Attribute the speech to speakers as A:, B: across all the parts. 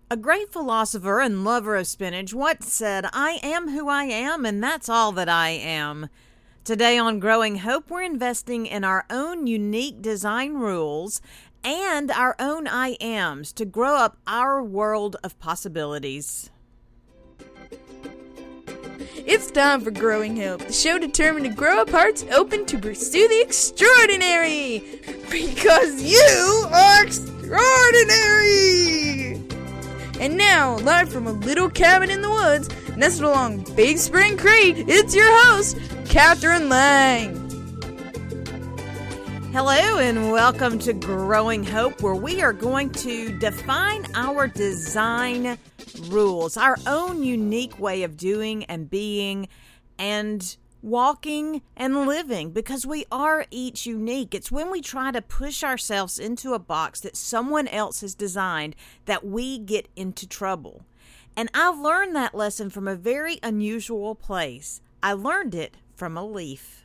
A: A great philosopher and lover of spinach once said, "I am who I am, and that's all that I am." Today on Growing Hope, we're investing in our own unique design rules and our own I ams to grow up our world of possibilities.
B: It's time for Growing Hope, the show determined to grow up hearts open to pursue the extraordinary. Because you are extraordinary! And now, live from a little cabin in the woods, nestled along Big Spring Creek, it's your host, Catherine Lang.
A: Hello and welcome to Growing Hope, where we are going to define our design rules, our own unique way of doing and being and walking and living, because we are each unique. It's when we try to push ourselves into a box that someone else has designed that we get into trouble. And I learned that lesson from a very unusual place. I learned it from a leaf.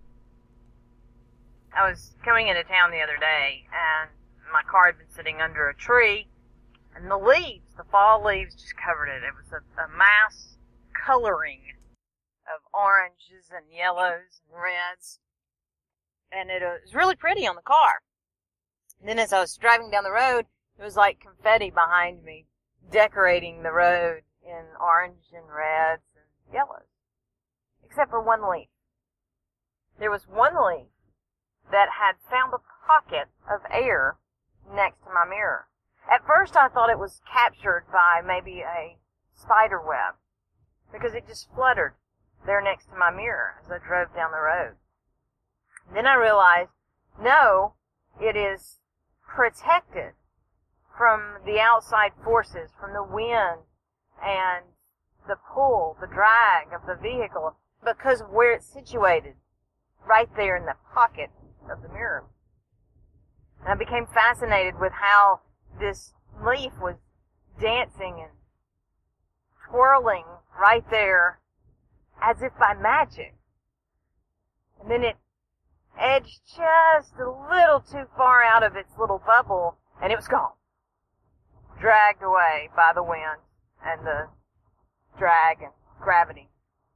C: I was coming into town the other day, and my car had been sitting under a tree, and the leaves, the fall leaves, just covered it. It was a mass coloring of oranges and yellows and reds, and it was really pretty on the car. And then as I was driving down the road, it was like confetti behind me, decorating the road in orange and reds and yellows, except for one leaf. There was one leaf that had found a pocket of air next to my mirror. At first I thought it was captured by maybe a spider web, because it just fluttered there next to my mirror as I drove down the road. Then I realized, no, it is protected from the outside forces, from the wind and the pull, the drag of the vehicle, because of where it's situated, right there in the pocket of the mirror. And I became fascinated with how this leaf was dancing and twirling right there as if by magic. And then it edged just a little too far out of its little bubble, and it was gone. Dragged away by the wind and the drag and gravity.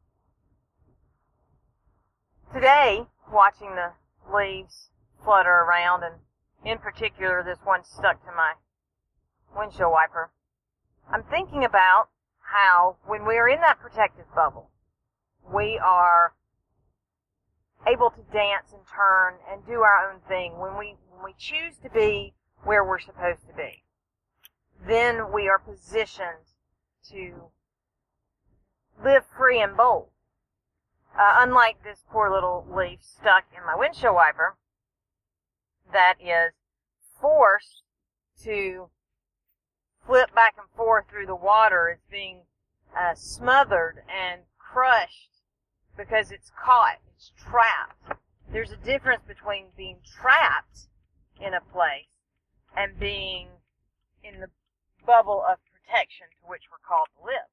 C: Today, watching the leaves flutter around, and in particular this one stuck to my windshield wiper, I'm thinking about how when we are in that protective bubble, we are able to dance and turn and do our own thing. When we choose to be where we're supposed to be, then we are positioned to live free and bold. Unlike this poor little leaf stuck in my windshield wiper that is forced to flip back and forth through the water. It's being smothered and crushed because it's caught, it's trapped. There's a difference between being trapped in a place and being in the bubble of protection to which we're called to live.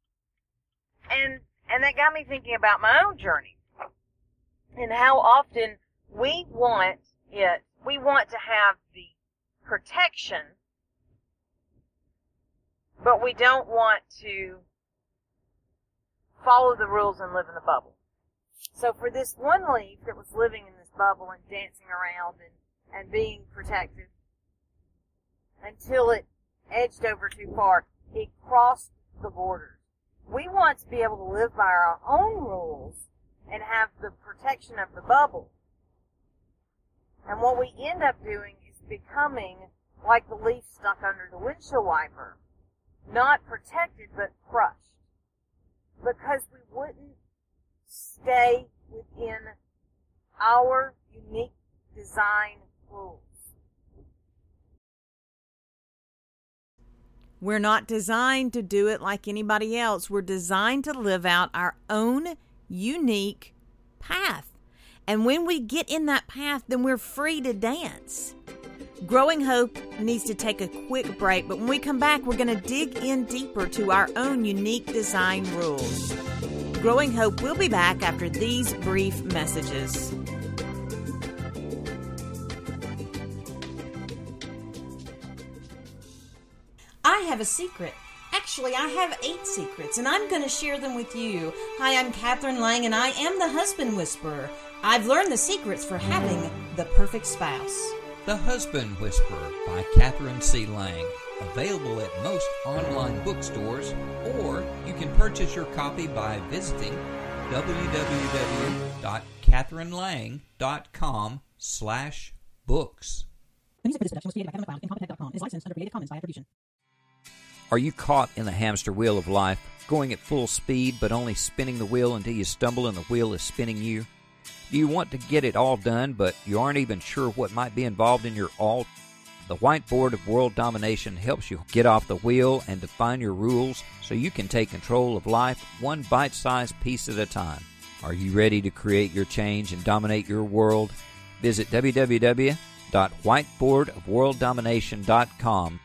C: And that got me thinking about my own journey and how often we want to have the protection, but we don't want to follow the rules and live in the bubble. So for this one leaf that was living in this bubble and dancing around and being protected until it edged over too far, it crossed the borders. We want to be able to live by our own rules and have the protection of the bubble. And what we end up doing is becoming like the leaf stuck under the windshield wiper, not protected but crushed, because we wouldn't stay within our unique design rules.
A: We're not designed to do it like anybody else. We're designed to live out our own unique path. And when we get in that path, then we're free to dance. Growing Hope needs to take a quick break, but when we come back, we're going to dig in deeper to our own unique design rules. Growing Hope will be back after these brief messages. I have a secret. Actually, I have 8 secrets, and I'm going to share them with you. Hi, I'm Catherine Lang, and I am the Husband Whisperer. I've learned the secrets for having the perfect spouse.
D: The Husband Whisperer by Catherine C. Lang. Available at most online bookstores, or you can purchase your copy by visiting www.catherinelang.com/books. Are you caught in the hamster wheel of life, going at full speed but only spinning the wheel until you stumble and the wheel is spinning you? Do you want to get it all done, but you aren't even sure what might be involved in your all? The Whiteboard of World Domination helps you get off the wheel and define your rules so you can take control of life one bite-sized piece at a time. Are you ready to create your change and dominate your world? Visit www.whiteboardofworlddomination.com.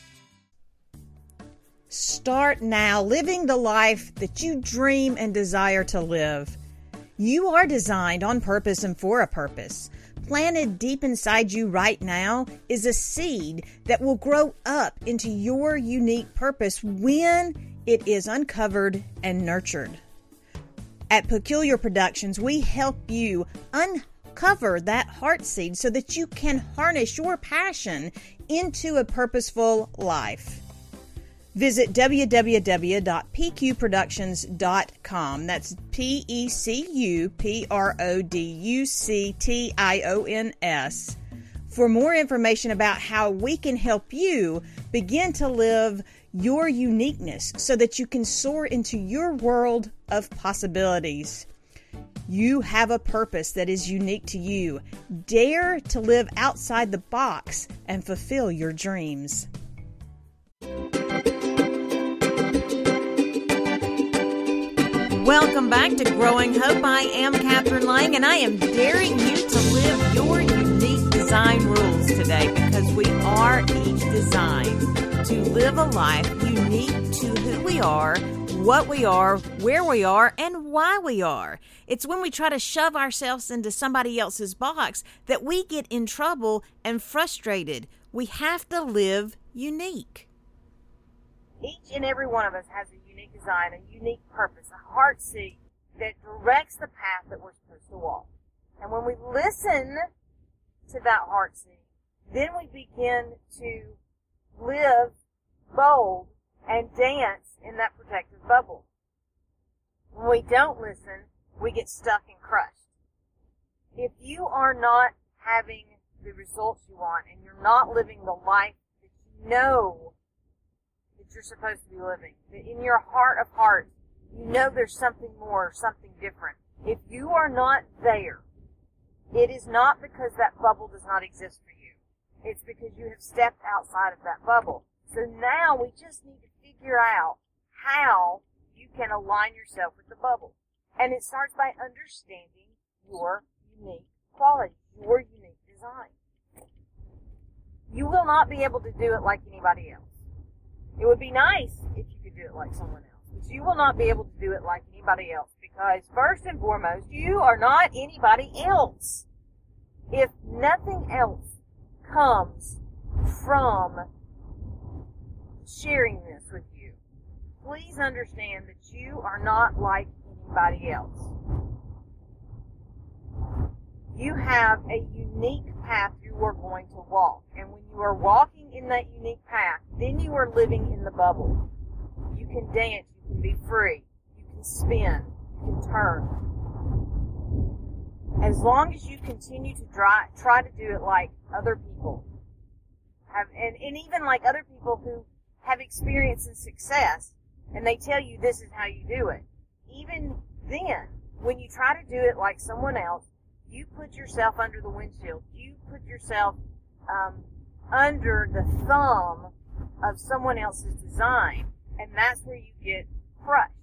A: Start now living the life that you dream and desire to live. You are designed on purpose and for a purpose. Planted deep inside you right now is a seed that will grow up into your unique purpose when it is uncovered and nurtured. At Peculiar Productions, we help you uncover that heart seed so that you can harness your passion into a purposeful life. Visit www.pqproductions.com. That's PECUPRODUCTIONS. For more information about how we can help you begin to live your uniqueness so that you can soar into your world of possibilities. You have a purpose that is unique to you. Dare to live outside the box and fulfill your dreams. Welcome back to Growing Hope. I am Catherine Lang, and I am daring you to live your unique design rules today, because we are each designed to live a life unique to who we are, what we are, where we are, and why we are. It's when we try to shove ourselves into somebody else's box that we get in trouble and frustrated. We have to live unique.
C: Each and every one of us has a unique design, a unique purpose, a heart seed that directs the path that we're supposed to walk. And when we listen to that heart seed, then we begin to live bold and dance in that protective bubble. When we don't listen, we get stuck and crushed. If you are not having the results you want, and you're not living the life that you know that you're supposed to be living, that in your heart of hearts, you know there's something more, something different. If you are not there, it is not because that bubble does not exist for you. It's because you have stepped outside of that bubble. So now we just need to figure out how you can align yourself with the bubble. And it starts by understanding your unique quality, your unique design. You will not be able to do it like anybody else. It would be nice if you could do it like someone else, but you will not be able to do it like anybody else, because first and foremost, you are not anybody else. If nothing else comes from sharing this with you, please understand that you are not like anybody else. You have a unique path you are going to walk. And when you are walking in that unique path, then you are living in the bubble. You can dance, you can be free, you can spin, you can turn. As long as you continue to try to do it like other people have, and even like other people who have experience and success, and they tell you this is how you do it. Even then, when you try to do it like someone else, you put yourself under the windshield. You put yourself under the thumb of someone else's design, and that's where you get crushed.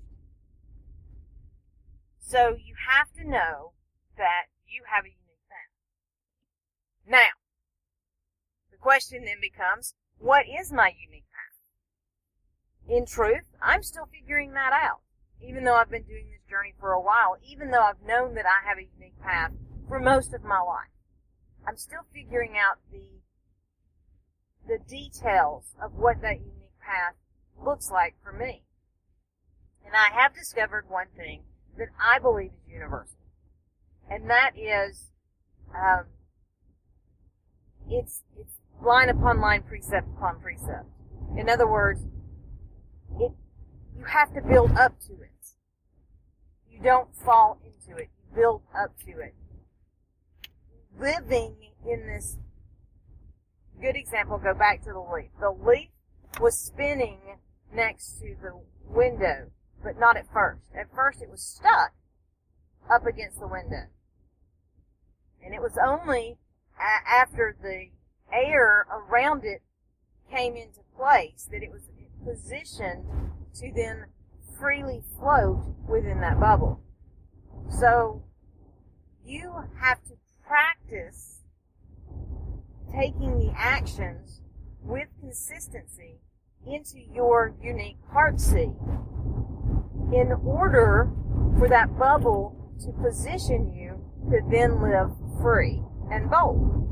C: So you have to know that you have a unique path. Now, the question then becomes, what is my unique path? In truth, I'm still figuring that out, even though I've been doing this journey for a while, even though I've known that I have a unique path for most of my life. I'm still figuring out the details of what that unique path looks like for me. And I have discovered one thing that I believe is universal. And that is, it's line upon line, precept upon precept. In other words, you have to build up to it. You don't fall into it. You build up to it. Living in this good example, go back to the leaf. The leaf was spinning next to the window, but not at first. At first it was stuck up against the window. And it was only after the air around it came into place that it was positioned to then freely float within that bubble. So you have to practice taking the actions with consistency into your unique heart seed in order for that bubble to position you to then live free and bold.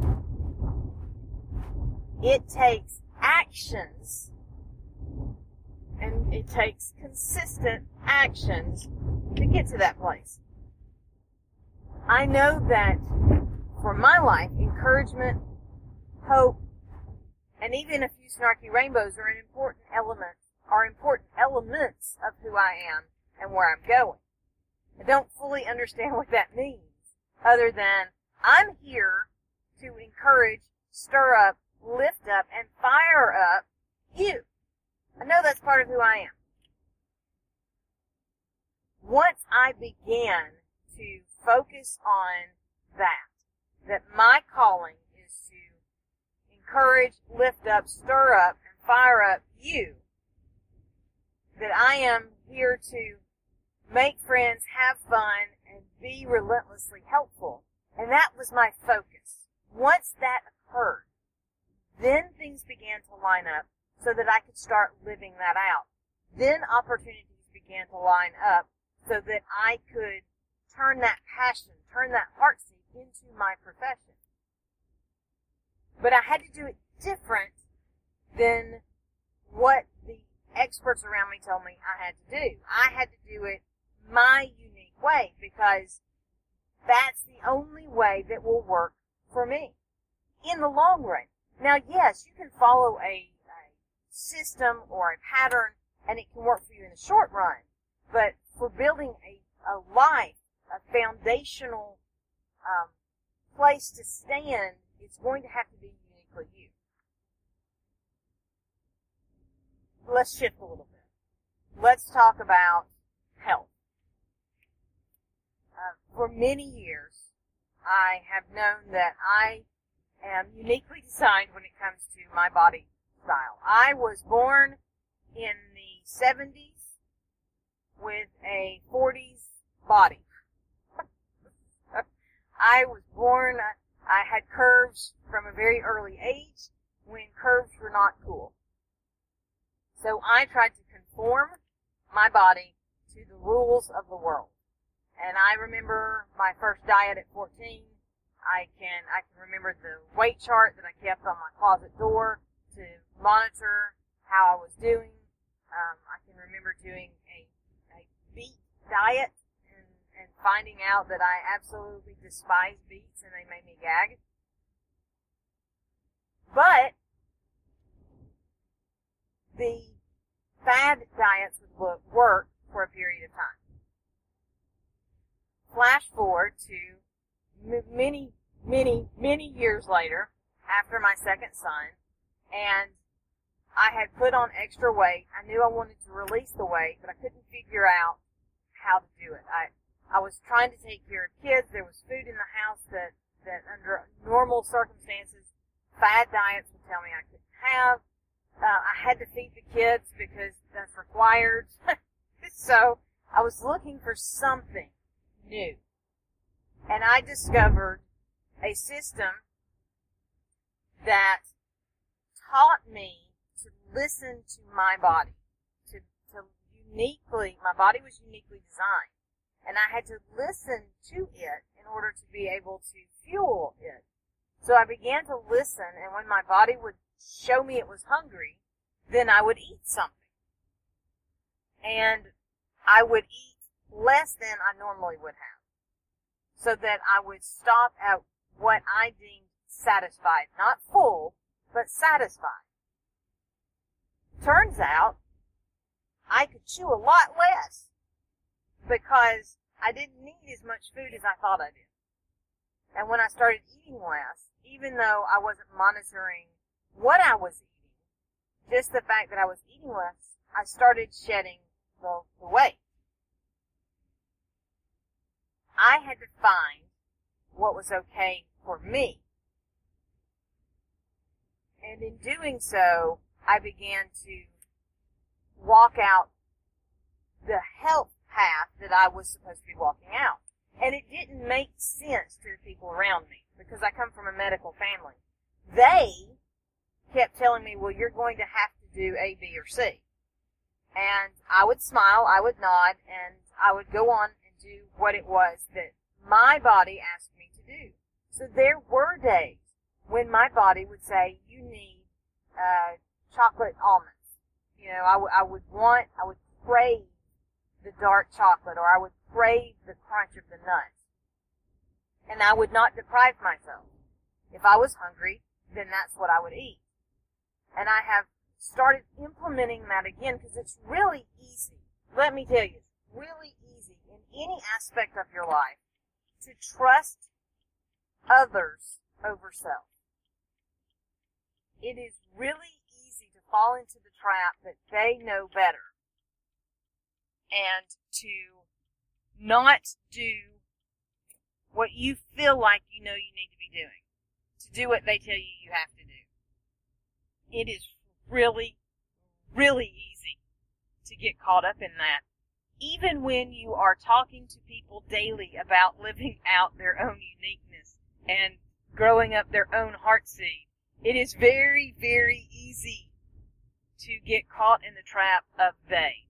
C: It takes actions, and it takes consistent actions to get to that place. I know that for my life, encouragement, hope, and even a few snarky rainbows are important elements of who I am and where I'm going. I don't fully understand what that means, other than I'm here to encourage, stir up, lift up, and fire up you. I know that's part of who I am. Once I began to focus on that my calling is to encourage, lift up, stir up, and fire up you, that I am here to make friends, have fun, and be relentlessly helpful. And that was my focus. Once that occurred, then things began to line up so that I could start living that out. Then opportunities began to line up so that I could turn that passion, turn that heart seed into my profession. But I had to do it different than what the experts around me told me I had to do. I had to do it my unique way, because that's the only way that will work for me in the long run. Now, yes, you can follow a system or a pattern, and it can work for you in the short run. But for building a life, a foundational place to stand, it's going to have to be uniquely you. Let's shift a little bit. Let's talk about health. For many years, I have known that I am uniquely designed when it comes to my body style. I was born in the 70s with a 40s body. I was born, I had curves from a very early age when curves were not cool. So I tried to conform my body to the rules of the world. And I remember my first diet at 14. I can remember the weight chart that I kept on my closet door to monitor how I was doing. I can remember doing a beet diet and finding out that I absolutely despise beets and they made me gag. But the fad diets would work for a period of time. Flash forward to many years later, after my second son, and I had put on extra weight. I knew I wanted to release the weight, but I couldn't figure out how to do it. I was trying to take care of kids. There was food in the house that under normal circumstances, fad diets would tell me I couldn't have. I had to feed the kids because that's required. So I was looking for something new. And I discovered a system that taught me to listen to my body, to uniquely, my body was uniquely designed, and I had to listen to it in order to be able to fuel it. So I began to listen, and when my body would show me it was hungry, then I would eat something. And I would eat less than I normally would have, so that I would stop at what I deemed satisfied. Not full, but satisfied. Turns out, I could chew a lot less, because I didn't need as much food as I thought I did. And when I started eating less, even though I wasn't monitoring what I was eating, just the fact that I was eating less, I started shedding the weight. I had to find what was okay for me. And in doing so, I began to walk out the health path that I was supposed to be walking out. And it didn't make sense to the people around me, because I come from a medical family. They kept telling me, well, you're going to have to do A, B, or C. And I would smile, I would nod, and I would go on and do what it was that my body asked me to do. So there were days when my body would say, you need chocolate almonds. You know, I would crave the dark chocolate, or I would crave the crunch of the nuts. And I would not deprive myself. If I was hungry, then that's what I would eat. And I have started implementing that again, because it's really easy. Let me tell you, it's really easy in any aspect of your life to trust others over self. It is really easy to fall into the trap that they know better, and to not do what you feel like you know you need to be doing, to do what they tell you you have to do. It is really, really easy to get caught up in that, even when you are talking to people daily about living out their own uniqueness and growing up their own heart seed. It is very, very easy to get caught in the trap of they.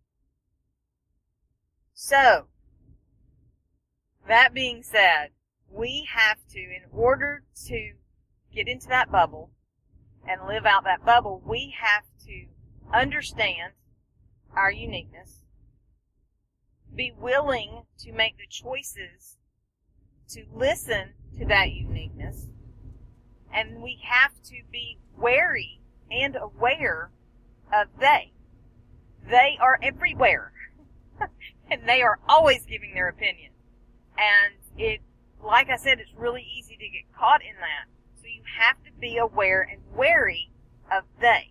C: So, that being said, we have to, in order to get into that bubble and live out that bubble, we have to understand our uniqueness, be willing to make the choices to listen to that uniqueness, and we have to be wary and aware of they. They are everywhere. And they are always giving their opinion. And it, like I said, it's really easy to get caught in that. So you have to be aware and wary of they.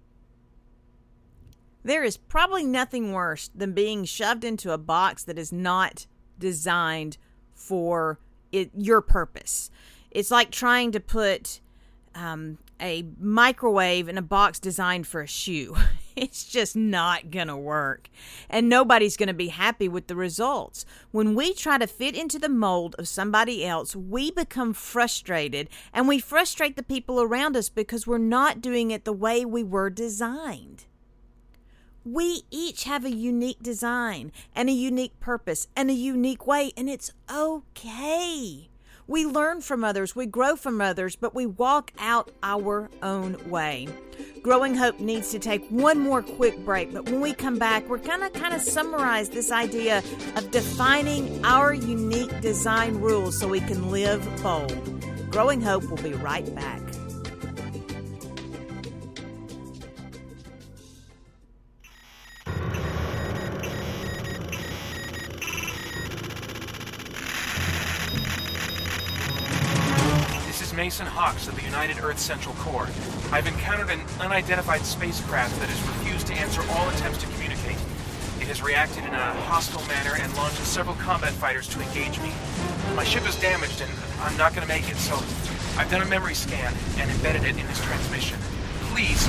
A: There is probably nothing worse than being shoved into a box that is not designed for your purpose. It's like trying to put a microwave in a box designed for a shoe. It's just not going to work. And nobody's going to be happy with the results. When we try to fit into the mold of somebody else, we become frustrated, and we frustrate the people around us because we're not doing it the way we were designed. We each have a unique design and a unique purpose and a unique way, and it's okay. We learn from others, we grow from others, but we walk out our own way. Growing Hope needs to take one more quick break, but when we come back, we're going to kind of summarize this idea of defining our unique design rules so we can live bold. Growing Hope will be right back.
E: Mason Hawks of the United Earth Central Corps. I've encountered an unidentified spacecraft that has refused to answer all attempts to communicate. It has reacted in a hostile manner and launched several combat fighters to engage me. My ship is damaged and I'm not going to make it, so I've done a memory scan and embedded it in this transmission. Please.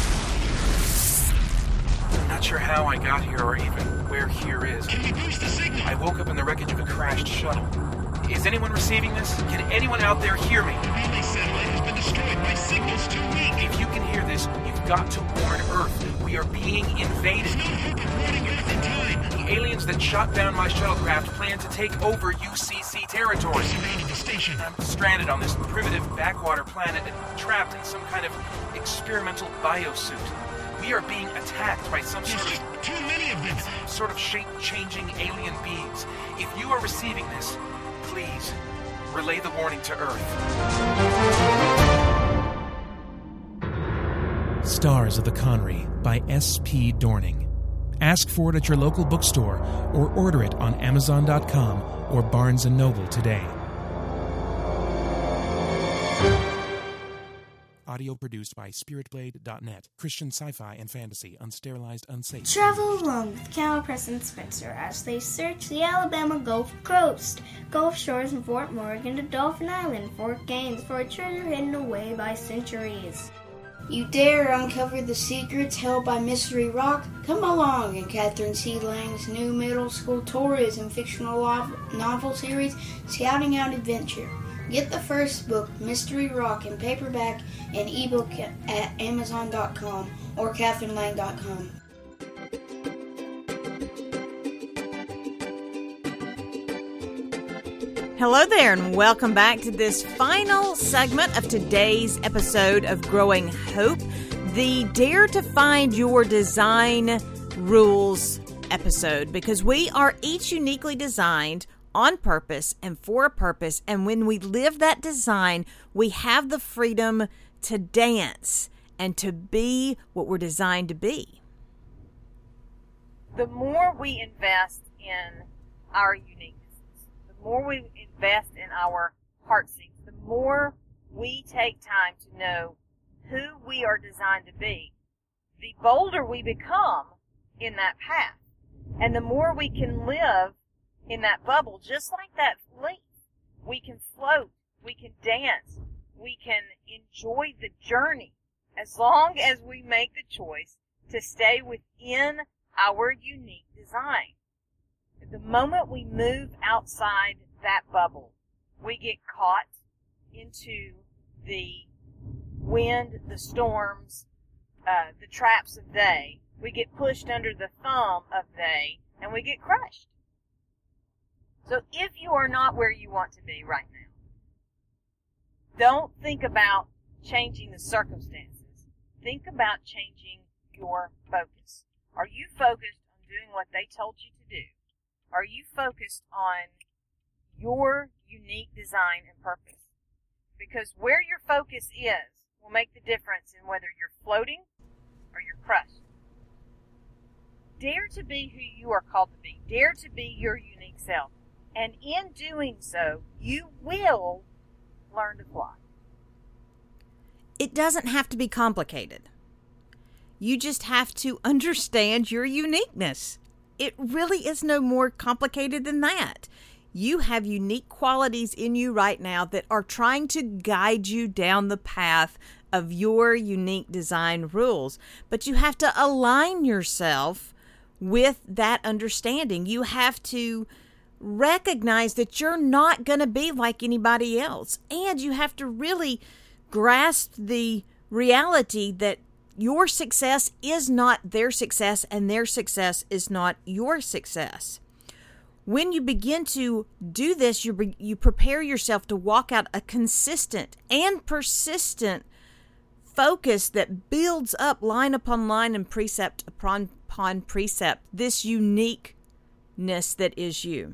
E: I'm not sure how I got here or even where here is.
F: Can you boost the signal?
E: I woke up in the wreckage of a crashed shuttle. Is anyone receiving this? Can anyone out there hear me?
F: The relay satellite has been destroyed. My signal's too weak.
E: If you can hear this, you've got to warn Earth. We are being invaded.
F: No hope of warning Earth in time.
E: The aliens that shot down my shuttlecraft plan to take over UCC territory.
F: Surrounded the station.
E: I'm stranded on this primitive backwater planet and trapped in some kind of experimental biosuit. We are being attacked by some
F: There's just too many of them.
E: sort of shape-changing alien beings. If you are receiving this, please relay the warning to Earth.
G: Stars of the Connery by S.P. Dorning. Ask for it at your local bookstore or order it on Amazon.com or Barnes & Noble today. Audio produced by SpiritBlade.net. Christian sci-fi and fantasy, unsterilized, unsafe.
H: Travel along with Cal, Preston, and Spencer as they search the Alabama Gulf Coast, Gulf Shores from Fort Morgan to Dolphin Island, Fort Gaines, for a treasure hidden away by centuries.
I: You dare uncover the secrets held by Mystery Rock? Come along in Catherine C. Lang's new middle school tourism fictional novel series, Scouting Out Adventure. Get the first book, Mystery Rock, in paperback and ebook at Amazon.com or CatherineLang.com.
A: Hello there, and welcome back to this final segment of today's episode of Growing Hope, the Dare to Find Your Design Rules episode, because we are each uniquely designed on purpose and for a purpose, and when we live that design, we have the freedom to dance and to be what we're designed to be.
C: The more we invest in our uniqueness, the more we invest in our heartseats, the more we take time to know who we are designed to be, the bolder we become in that path. And the more we can live in that bubble, just like that leaf. We can float, we can dance, we can enjoy the journey, as long as we make the choice to stay within our unique design. The moment we move outside that bubble, we get caught into the wind, the storms, the traps of they. We get pushed under the thumb of they, and we get crushed. So if you are not where you want to be right now, don't think about changing the circumstances. Think about changing your focus. Are you focused on doing what they told you to do? Are you focused on your unique design and purpose? Because where your focus is will make the difference in whether you're floating or you're crushed. Dare to be who you are called to be. Dare to be your unique self. And in doing so, you will learn to fly.
A: It doesn't have to be complicated. You just have to understand your uniqueness. It really is no more complicated than that. You have unique qualities in you right now that are trying to guide you down the path of your unique design rules. But you have to align yourself with that understanding. You have to recognize that you're not going to be like anybody else. And you have to really grasp the reality that your success is not their success and their success is not your success. When you begin to do this, you prepare yourself to walk out a consistent and persistent focus that builds up line upon line and precept upon precept, this uniqueness that is you.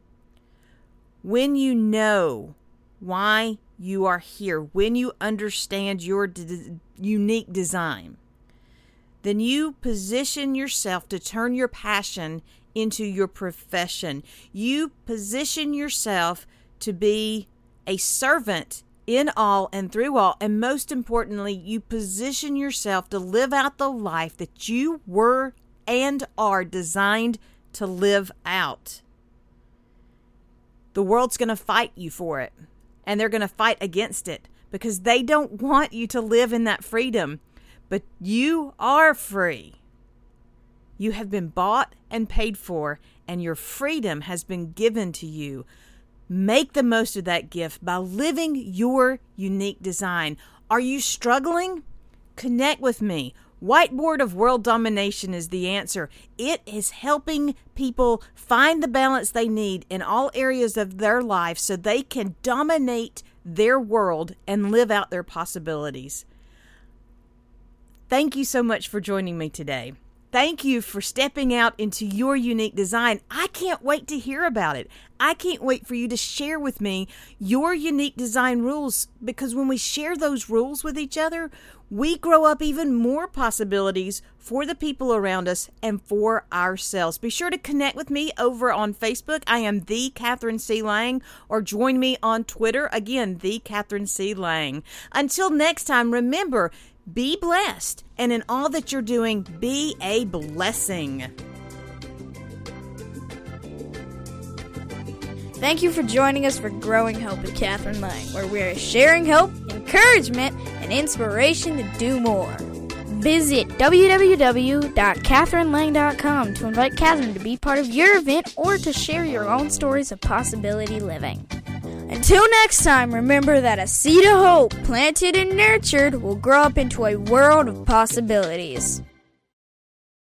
A: When you know why you are here, when you understand your unique design, then you position yourself to turn your passion into your profession. You position yourself to be a servant in all and through all. And most importantly, you position yourself to live out the life that you were and are designed to live out. The world's going to fight you for it. And they're going to fight against it because they don't want you to live in that freedom. But you are free. You have been bought and paid for, and your freedom has been given to you. Make the most of that gift by living your unique design. Are you struggling? Connect with me. Whiteboard of World Domination is the answer. It is helping people find the balance they need in all areas of their life so they can dominate their world and live out their possibilities. Thank you so much for joining me today. Thank you for stepping out into your unique design. I can't wait to hear about it. I can't wait for you to share with me your unique design rules, because when we share those rules with each other, we grow up even more possibilities for the people around us and for ourselves. Be sure to connect with me over on Facebook. I am the Catherine C. Lang, or join me on Twitter. Again, the Catherine C. Lang. Until next time, remember, be blessed, and in all that you're doing, be a blessing.
B: Thank you for joining us for Growing Hope with Catherine Lang, where we are sharing hope, encouragement, and inspiration to do more. Visit www.catherinelang.com to invite Catherine to be part of your event or to share your own stories of possibility living. Until next time, remember that a seed of hope planted and nurtured will grow up into a world of possibilities.